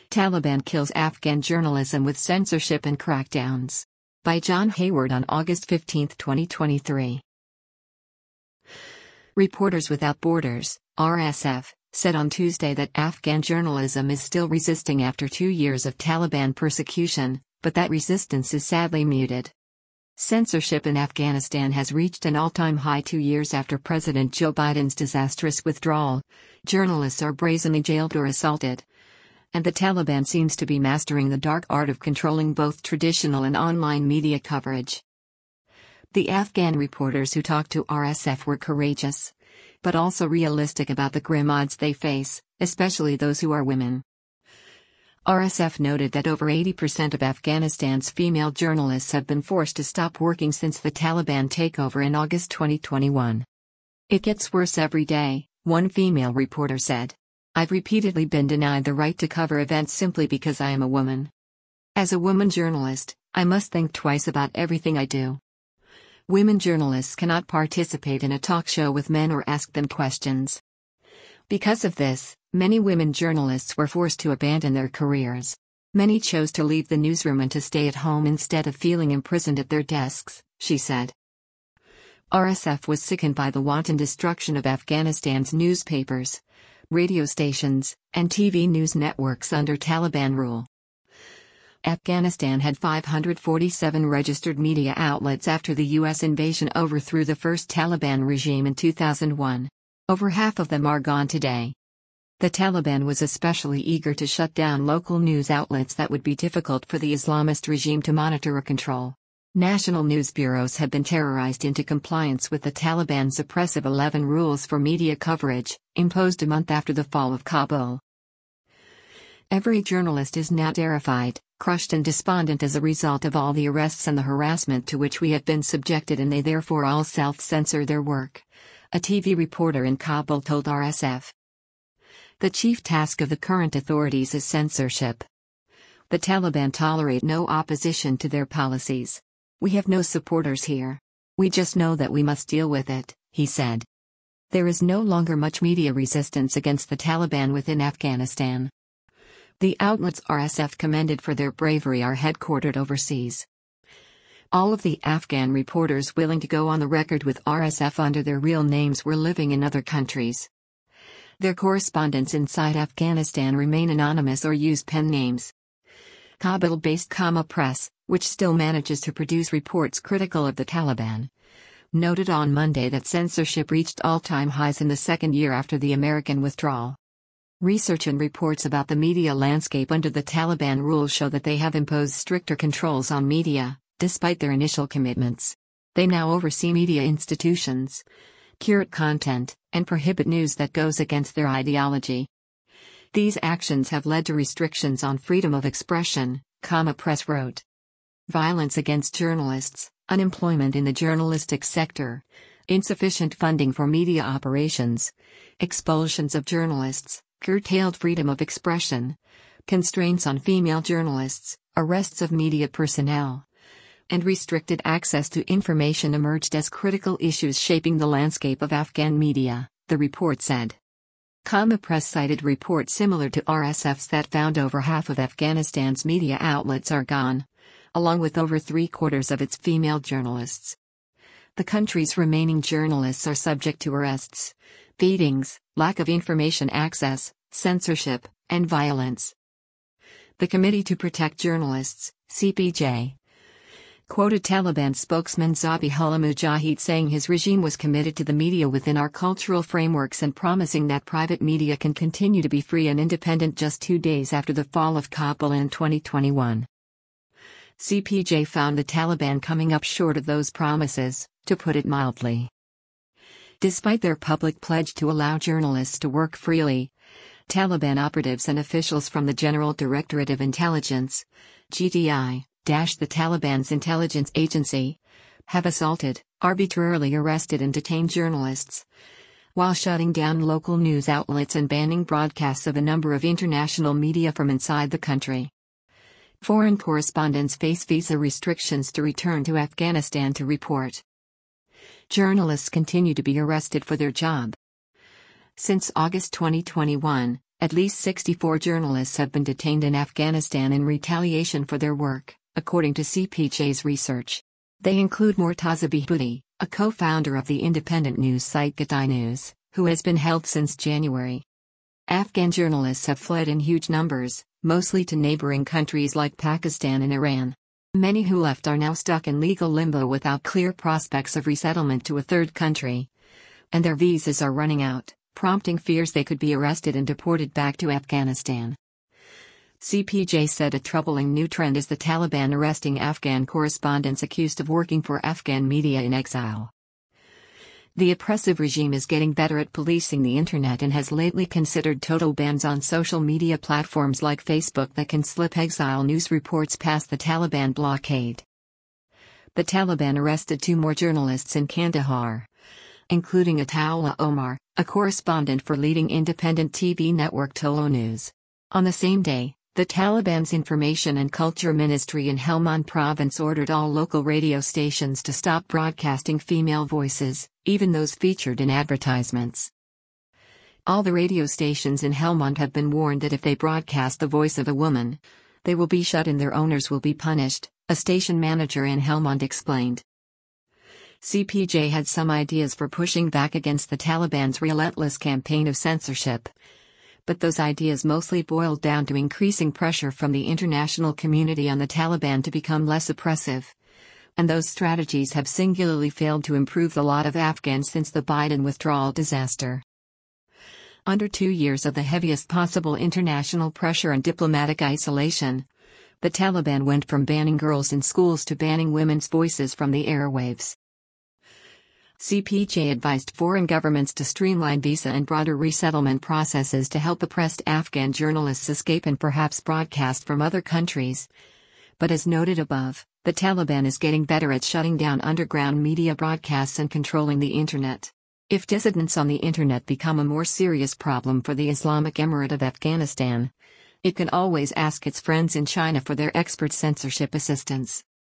Taliban kills Afghan journalism with censorship and crackdowns. By John Hayward on August 15, 2023. Reporters Without Borders, RSF, said on Tuesday that Afghan journalism is still resisting after 2 years of Taliban persecution, but that resistance is sadly muted. Censorship in Afghanistan has reached an all-time high 2 years after President Joe Biden's disastrous withdrawal. Journalists are brazenly jailed or assaulted. And the Taliban seems to be mastering the dark art of controlling both traditional and online media coverage. The Afghan reporters who talked to RSF were courageous, but also realistic about the grim odds they face, especially those who are women. RSF noted that over 80% of Afghanistan's female journalists have been forced to stop working since the Taliban takeover in August 2021. "It gets worse every day," one female reporter said. "I've repeatedly been denied the right to cover events simply because I am a woman. As a woman journalist, I must think twice about everything I do." Women journalists cannot participate in a talk show with men or ask them questions. Because of this, many women journalists were forced to abandon their careers. Many chose to leave the newsroom and to stay at home instead of feeling imprisoned at their desks, she said. RSF was sickened by the wanton destruction of Afghanistan's newspapers, radio stations, and TV news networks under Taliban rule. Afghanistan had 547 registered media outlets after the U.S. invasion overthrew the first Taliban regime in 2001. Over half of them are gone today. The Taliban was especially eager to shut down local news outlets that would be difficult for the Islamist regime to monitor or control. National news bureaus have been terrorized into compliance with the Taliban's oppressive 11 rules for media coverage, imposed a month after the fall of Kabul. Every journalist is now terrified, crushed and despondent as a result of all the arrests and the harassment to which we have been subjected, and they therefore all self-censor their work, a TV reporter in Kabul told RSF. The chief task of the current authorities is censorship. The Taliban tolerate no opposition to their policies. "We have no supporters here. We just know that we must deal with it," he said. There is no longer much media resistance against the Taliban within Afghanistan. The outlets RSF commended for their bravery are headquartered overseas. All of the Afghan reporters willing to go on the record with RSF under their real names were living in other countries. Their correspondents inside Afghanistan remain anonymous or use pen names. Kabul-based Kama Press, which still manages to produce reports critical of the Taliban, noted on Monday that censorship reached all-time highs in the second year after the American withdrawal. Research and reports about the media landscape under the Taliban rule show that they have imposed stricter controls on media, despite their initial commitments. They now oversee media institutions, curate content, and prohibit news that goes against their ideology. These actions have led to restrictions on freedom of expression, Kama Press wrote. Violence against journalists, unemployment in the journalistic sector, insufficient funding for media operations, expulsions of journalists, curtailed freedom of expression, constraints on female journalists, arrests of media personnel, and restricted access to information emerged as critical issues shaping the landscape of Afghan media, the report said. Kama Press cited reports similar to RSF's that found over half of Afghanistan's media outlets are gone, along with over 3/4 of its female journalists. The country's remaining journalists are subject to arrests, beatings, lack of information access, censorship, and violence. The Committee to Protect Journalists, CPJ, quoted Taliban spokesman Zabihullah Mujahid saying his regime was committed to the media within our cultural frameworks and promising that private media can continue to be free and independent just 2 days after the fall of Kabul in 2021. CPJ found the Taliban coming up short of those promises, to put it mildly. Despite their public pledge to allow journalists to work freely, Taliban operatives and officials from the General Directorate of Intelligence, GDI, the Taliban's intelligence agency, have assaulted, arbitrarily arrested and detained journalists, while shutting down local news outlets and banning broadcasts of a number of international media from inside the country. Foreign correspondents face visa restrictions to return to Afghanistan to report. Journalists continue to be arrested for their job. Since August 2021, At least 64 journalists have been detained in Afghanistan in retaliation for their work, according to CPJ's research. They include Mortaza Behbudi, a co-founder of the independent news site Ghatai News, who has been held since January. Afghan journalists have fled in huge numbers, mostly to neighboring countries like Pakistan and Iran. Many who left are now stuck in legal limbo without clear prospects of resettlement to a third country. And their visas are running out, prompting fears they could be arrested and deported back to Afghanistan. CPJ said a troubling new trend is the Taliban arresting Afghan correspondents accused of working for Afghan media in exile. The oppressive regime is getting better at policing the internet and has lately considered total bans on social media platforms like Facebook that can slip exile news reports past the Taliban blockade. The Taliban arrested 2 more journalists in Kandahar, including Ataullah Omar, a correspondent for leading independent TV network Tolo News. On the same day, the Taliban's Information and Culture Ministry in Helmand province ordered all local radio stations to stop broadcasting female voices, even those featured in advertisements. All the radio stations in Helmand have been warned that if they broadcast the voice of a woman, they will be shut and their owners will be punished, a station manager in Helmand explained. CPJ had some ideas for pushing back against the Taliban's relentless campaign of censorship. But those ideas mostly boiled down to increasing pressure from the international community on the Taliban to become less oppressive. And those strategies have singularly failed to improve the lot of Afghans since the Biden withdrawal disaster. Under 2 years of the heaviest possible international pressure and diplomatic isolation, the Taliban went from banning girls in schools to banning women's voices from the airwaves. CPJ advised foreign governments to streamline visa and broader resettlement processes to help oppressed Afghan journalists escape and perhaps broadcast from other countries. But as noted above, the Taliban is getting better at shutting down underground media broadcasts and controlling the internet. If dissidents on the internet become a more serious problem for the Islamic Emirate of Afghanistan, it can always ask its friends in China for their expert censorship assistance.